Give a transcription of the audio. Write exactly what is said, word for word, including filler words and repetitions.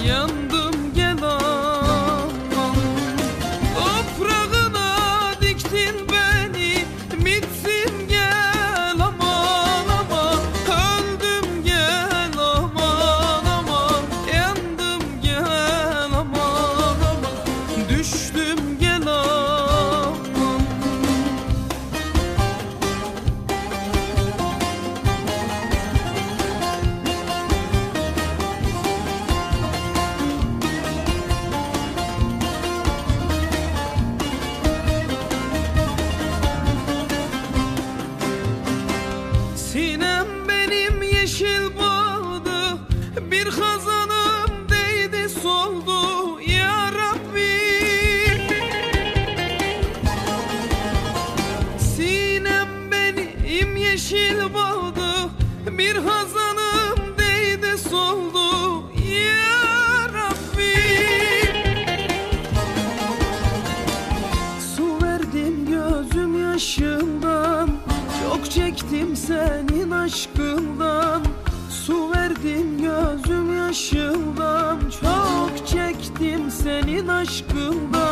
yandım gel aman. Toprağına diktin beni, bitsin gel aman aman. Öldüm gel aman aman, yandım gel aman aman, düştüm gel aman. Sinem benim yeşil bağdı, bir hazanım değdi soldu ya Rabbi. Sinem benim yeşil bağdı, bir hazanım değdi soldu ya Rabbi. Su verdim gözüm yaşından, çok çektim senin aşkından. Su verdim gözüm yaşından, çok çektim senin aşkından.